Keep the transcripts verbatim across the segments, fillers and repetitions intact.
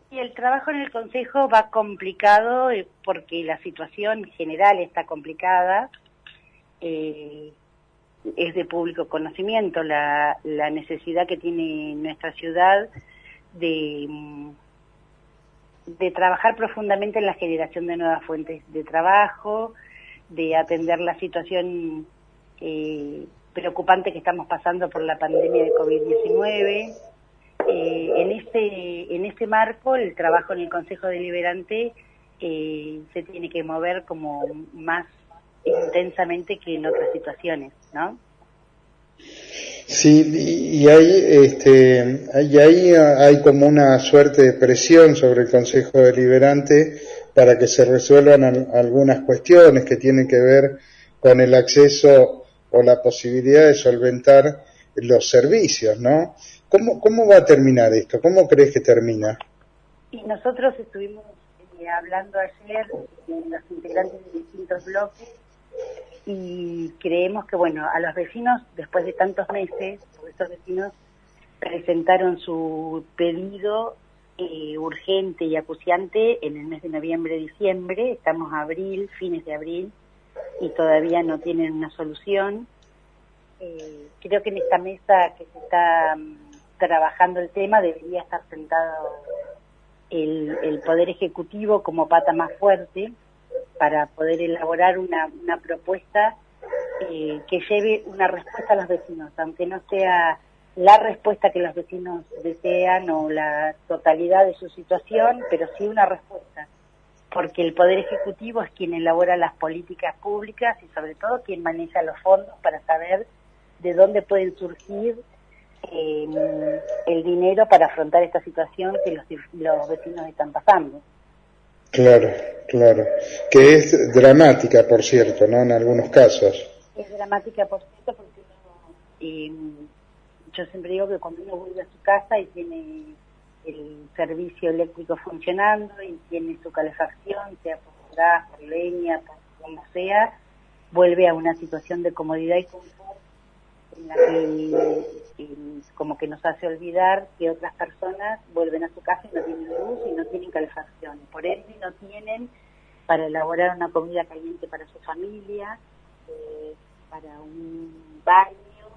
Y el trabajo en el Consejo va complicado eh, porque la situación general está complicada. Eh, es de público conocimiento la, la necesidad que tiene nuestra ciudad de, de trabajar profundamente en la generación de nuevas fuentes de trabajo, de atender la situación eh, preocupante que estamos pasando por la pandemia de COVID diecinueve. Eh, en este en este marco, el trabajo en el Consejo Deliberante eh, se tiene que mover como más intensamente que en otras situaciones, ¿no? Sí, y ahí, este, y ahí hay como una suerte de presión sobre el Consejo Deliberante para que se resuelvan al, algunas cuestiones que tienen que ver con el acceso o la posibilidad de solventar los servicios, ¿no? ¿Cómo, cómo va a terminar esto? ¿Cómo crees que termina? Y nosotros estuvimos eh, hablando ayer con los integrantes de distintos bloques y creemos que, bueno, a los vecinos, después de tantos meses, estos vecinos presentaron su pedido eh, urgente y acuciante en el mes de noviembre, diciembre, estamos a abril, fines de abril, y todavía no tienen una solución. Eh, creo que en esta mesa que se está um, trabajando el tema debería estar sentado el, el Poder Ejecutivo como pata más fuerte para poder elaborar una, una propuesta eh, que lleve una respuesta a los vecinos, aunque no sea la respuesta que los vecinos desean o la totalidad de su situación, pero sí una respuesta, porque el Poder Ejecutivo es quien elabora las políticas públicas y sobre todo quien maneja los fondos para saber de dónde pueden surgir eh, el dinero para afrontar esta situación que los, los vecinos están pasando. Claro, claro. Que es dramática, por cierto, ¿no? En algunos casos. Es dramática, por cierto, porque uno, eh, yo siempre digo que cuando uno vuelve a su casa y tiene el servicio eléctrico funcionando y tiene su calefacción, sea por gas, por leña, por como sea, vuelve a una situación de comodidad y confort en la que eh, como que nos hace olvidar que otras personas vuelven a su casa y no tienen luz y no tienen calefacción. Por ende no tienen para elaborar una comida caliente para su familia, eh, para un baño,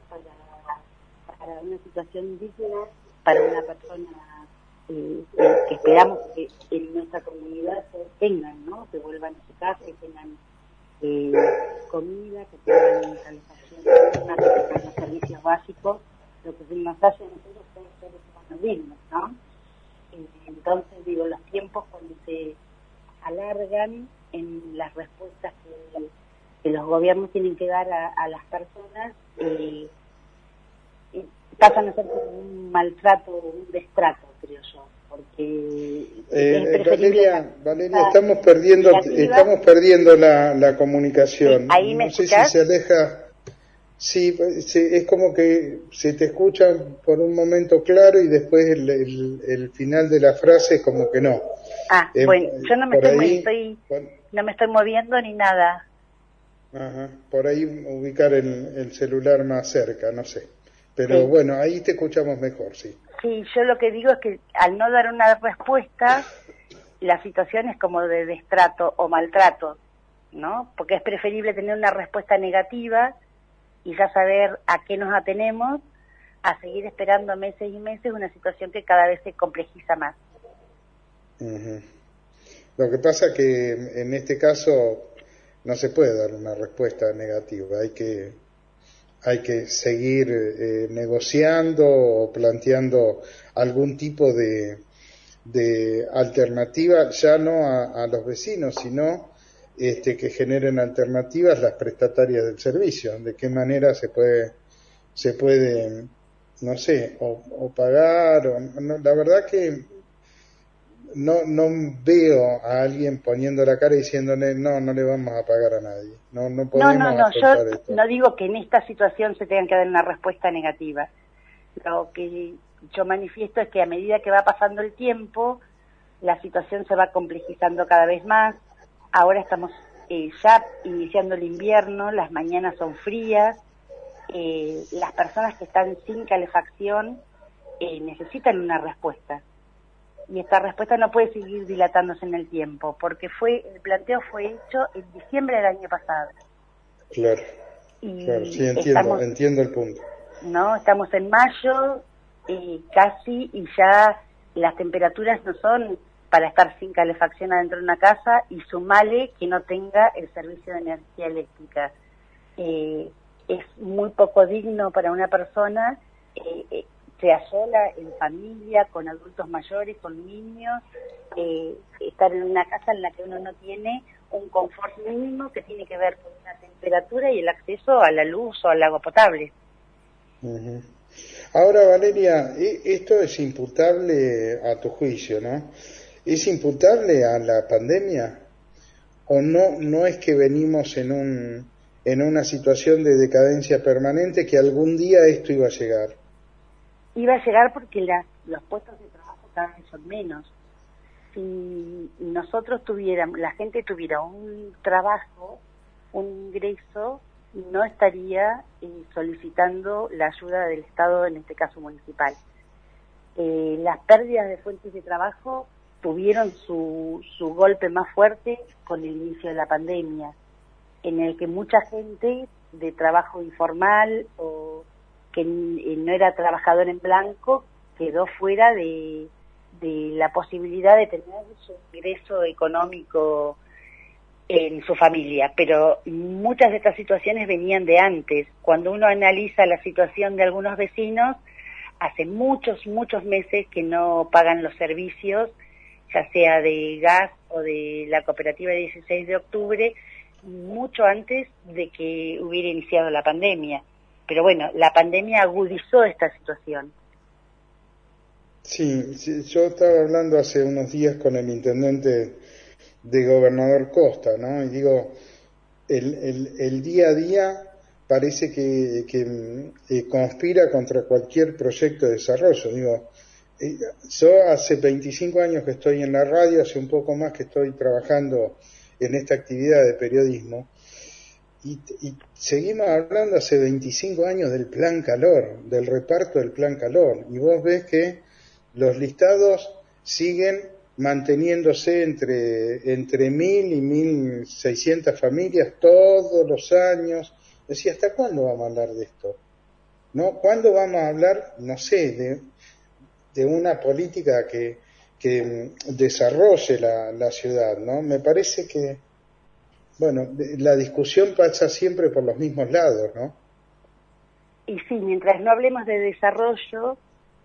para, para una situación digna, para una persona eh, eh, que esperamos que en nuestra comunidad tengan, ¿no? Que vuelvan a su casa y tengan eh, comida, que tengan calefacción, que tengan los servicios básicos, lo que nos hace a nosotros ser seres humanos dignos, ¿no? Eh, entonces, digo, los tiempos cuando se alargan en las respuestas que, que los gobiernos tienen que dar a, a las personas, eh, eh, pasan a ser como un maltrato, un destrato, creo yo, porque eh, es preferible Valeria, Valeria, estamos perdiendo, estamos perdiendo la, la comunicación. Sí, ¿ahí me no sé escuchás? si se aleja. Sí, es como que se te escucha por un momento claro y después el, el, el final de la frase es como que no. Ah, eh, bueno, yo no me estoy, ahí, estoy por, no me estoy moviendo ni nada. Ajá, por ahí ubicar el, el celular más cerca, no sé. Pero Sí. bueno, ahí te escuchamos mejor, sí. Sí, yo lo que digo es que al no dar una respuesta, la situación es como de destrato o maltrato, ¿no? Porque es preferible tener una respuesta negativa y ya saber a qué nos atenemos, a seguir esperando meses y meses una situación que cada vez se complejiza más. Uh-huh. Lo que pasa que en este caso no se puede dar una respuesta negativa, hay que hay que seguir eh, negociando o planteando algún tipo de, de alternativa, ya no a, a los vecinos, sino este, que generen alternativas las prestatarias del servicio, de qué manera se puede, se puede no sé, o, o pagar, o, no, la verdad que no no veo a alguien poniendo la cara y diciéndole no, no le vamos a pagar a nadie, no no podemos No, no, no, afrontar yo esto. no digo que en esta situación se tenga que dar una respuesta negativa. Lo que yo manifiesto es que a medida que va pasando el tiempo, la situación se va complejizando cada vez más. Ahora estamos eh, ya iniciando el invierno, las mañanas son frías, eh, las personas que están sin calefacción eh, necesitan una respuesta. y esta respuesta no puede seguir dilatándose en el tiempo, porque fue el planteo fue hecho en diciembre del año pasado. Claro, y claro, sí, entiendo, estamos, entiendo el punto. No, estamos en mayo, eh, casi, y ya las temperaturas no son para estar sin calefacción adentro de una casa, y sumale que no tenga el servicio de energía eléctrica. Eh, es muy poco digno para una persona, eh, eh, sea sola, en familia, con adultos mayores, con niños, eh, estar en una casa en la que uno no tiene un confort mínimo que tiene que ver con la temperatura y el acceso a la luz o al agua potable. Uh-huh. Ahora, Valeria, esto es imputable a tu juicio, ¿no? ¿Es imputable a la pandemia? ¿O no, no es que venimos en un en una situación de decadencia permanente que algún día esto iba a llegar? Iba a llegar porque la, los puestos de trabajo cada vez son menos. Si nosotros tuviéramos, la gente tuviera un trabajo, un ingreso, no estaría eh, solicitando la ayuda del Estado, en este caso municipal. Eh, las pérdidas de fuentes de trabajo tuvieron su, su golpe más fuerte con el inicio de la pandemia, en el que mucha gente de trabajo informal o que no era trabajador en blanco quedó fuera de, de la posibilidad de tener su ingreso económico en su familia, pero muchas de estas situaciones venían de antes. Cuando uno analiza la situación de algunos vecinos, hace muchos, muchos meses que no pagan los servicios, ya sea de gas o de la cooperativa dieciséis de octubre, mucho antes de que hubiera iniciado la pandemia. Pero bueno, la pandemia agudizó esta situación. Sí, sí, yo estaba hablando hace unos días con el intendente de Gobernador Costa, ¿no? Y digo, el, el, el día a día parece que, que eh, conspira contra cualquier proyecto de desarrollo. Digo, eh, yo hace veinticinco años que estoy en la radio, hace un poco más que estoy trabajando en esta actividad de periodismo, y, y seguimos hablando hace veinticinco años del plan calor, del reparto del plan calor, y vos ves que los listados siguen manteniéndose entre entre mil y mil seiscientas familias todos los años. Decía, ¿hasta cuándo vamos a hablar de esto? ¿No? ¿Cuándo vamos a hablar, no sé, de, de una política que, que desarrolle la, la ciudad, ¿no? Me parece que, bueno, la discusión pasa siempre por los mismos lados, ¿no? Y sí, mientras no hablemos de desarrollo,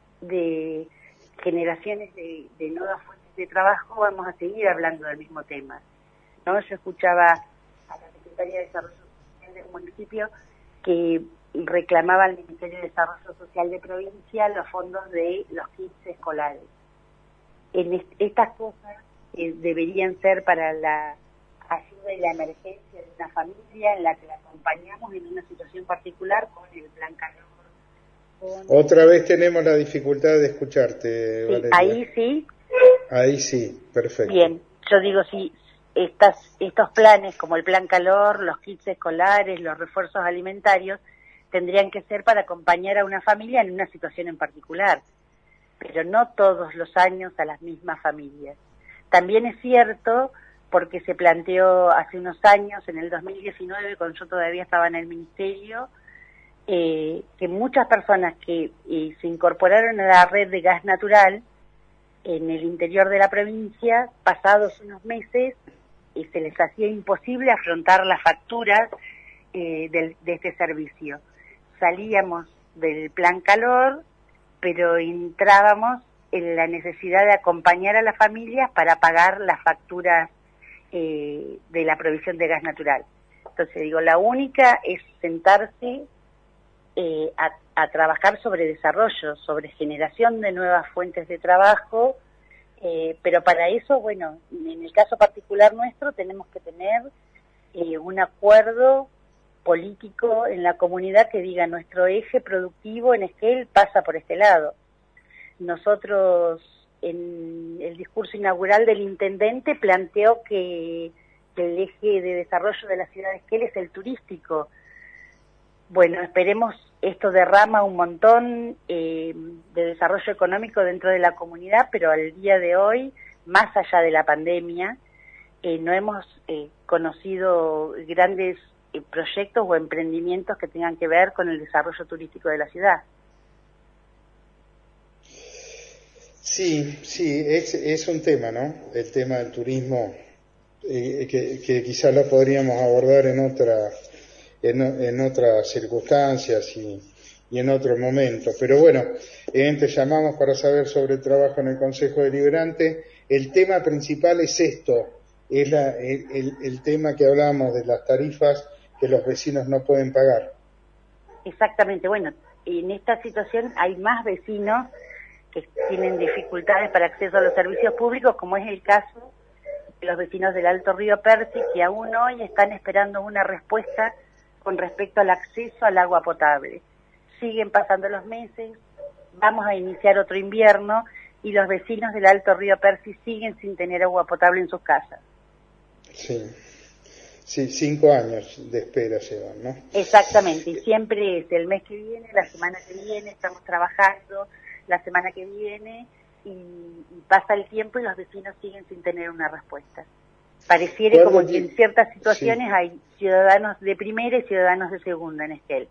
de generaciones de, de nuevas fuentes de trabajo, vamos a seguir hablando del mismo tema, ¿no? Yo escuchaba a la Secretaría de Desarrollo Social del municipio que reclamaba al Ministerio de Desarrollo Social de provincia los fondos de los kits escolares. En est estas cosas eh, deberían ser para la ayuda y la emergencia de una familia en la que la acompañamos en una situación particular con el plan calor. Con... Otra vez tenemos la dificultad de escucharte, sí, Valeria. Ahí sí. Ahí sí, perfecto. Bien, yo digo, si estas, estos planes como el plan calor, los kits escolares, los refuerzos alimentarios, tendrían que ser para acompañar a una familia en una situación en particular, pero no todos los años a las mismas familias. También es cierto, porque se planteó hace unos años, en el dos mil diecinueve, cuando yo todavía estaba en el ministerio, eh, que muchas personas que eh, se incorporaron a la red de gas natural en el interior de la provincia, pasados unos meses, eh, se les hacía imposible afrontar las facturas eh, del, de este servicio. Salíamos del plan calor, pero entrábamos en la necesidad de acompañar a las familias para pagar las facturas eh, de la provisión de gas natural. Entonces digo, la única es sentarse eh, a, a trabajar sobre desarrollo, sobre generación de nuevas fuentes de trabajo, eh, pero para eso, bueno, en el caso particular nuestro tenemos que tener eh, un acuerdo político en la comunidad que diga nuestro eje productivo en Esquel pasa por este lado. Nosotros, en el discurso inaugural del intendente, planteó que el eje de desarrollo de la ciudad de Esquel es el turístico. Bueno, esperemos, esto derrama un montón eh, de desarrollo económico dentro de la comunidad, pero al día de hoy, más allá de la pandemia, eh, no hemos eh, conocido grandes eh, proyectos o emprendimientos que tengan que ver con el desarrollo turístico de la ciudad. Sí, sí, es, es un tema, ¿no? El tema del turismo, eh, que, que quizás lo podríamos abordar en otra, en, en otras circunstancias y, y en otro momento. Pero bueno, eh, te llamamos para saber sobre el trabajo en el Consejo Deliberante. El tema principal es esto, es la, el, el, el tema que hablábamos de las tarifas que los vecinos no pueden pagar. Exactamente, bueno, en esta situación hay más vecinos que tienen dificultades para acceso a los servicios públicos, como es el caso de los vecinos del Alto Río Percy, que aún hoy están esperando una respuesta con respecto al acceso al agua potable. Siguen pasando los meses, vamos a iniciar otro invierno y los vecinos del Alto Río Percy siguen sin tener agua potable en sus casas. Sí, sí, cinco años de espera llevan, ¿no? Exactamente, y siempre es el mes que viene, la semana que viene, estamos trabajando, la semana que viene, y, y pasa el tiempo y los vecinos siguen sin tener una respuesta. Pareciera como que en ciertas situaciones sí. Hay ciudadanos de primera y ciudadanos de segunda en Esquel.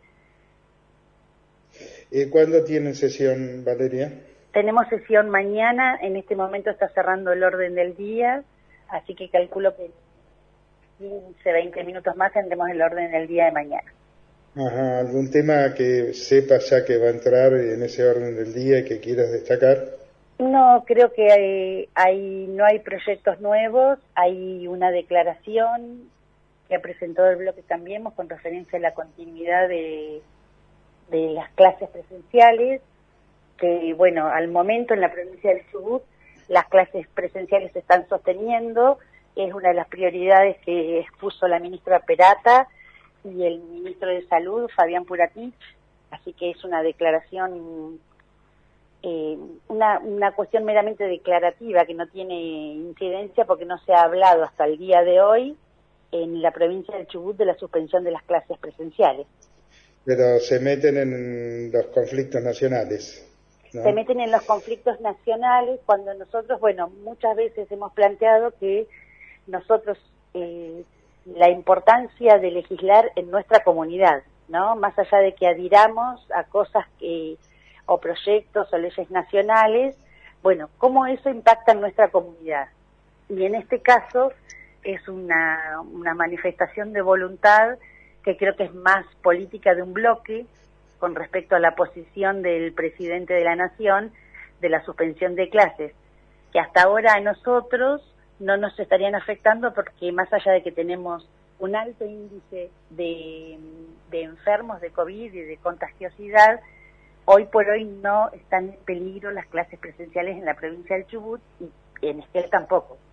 Eh, ¿Cuándo tienen sesión, Valeria? Tenemos sesión mañana, en este momento está cerrando el orden del día, así que calculo que quince, veinte minutos más tendremos el orden del día de mañana. Ajá, ¿algún tema que sepas ya que va a entrar en ese orden del día y que quieras destacar? No, creo que hay, hay, no hay proyectos nuevos, hay una declaración que presentó el bloque Cambiemos con referencia a la continuidad de, de las clases presenciales, que bueno, al momento en la provincia del Chubut las clases presenciales se están sosteniendo, es una de las prioridades que expuso la ministra Perata y el ministro de Salud, Fabián Puratich, así que es una declaración, eh, una, una cuestión meramente declarativa que no tiene incidencia porque no se ha hablado hasta el día de hoy en la provincia del Chubut de la suspensión de las clases presenciales. Pero se meten en los conflictos nacionales, ¿no? Se meten en los conflictos nacionales cuando nosotros, bueno, muchas veces hemos planteado que nosotros... Eh, la importancia de legislar en nuestra comunidad, ¿no? Más allá de que adhiramos a cosas que, o proyectos o leyes nacionales, bueno, cómo eso impacta en nuestra comunidad. Y en este caso es una, una manifestación de voluntad que creo que es más política de un bloque con respecto a la posición del presidente de la Nación de la suspensión de clases, que hasta ahora a nosotros no nos estarían afectando porque más allá de que tenemos un alto índice de, de enfermos de COVID y de contagiosidad, hoy por hoy no están en peligro las clases presenciales en la provincia del Chubut y en Esquel tampoco.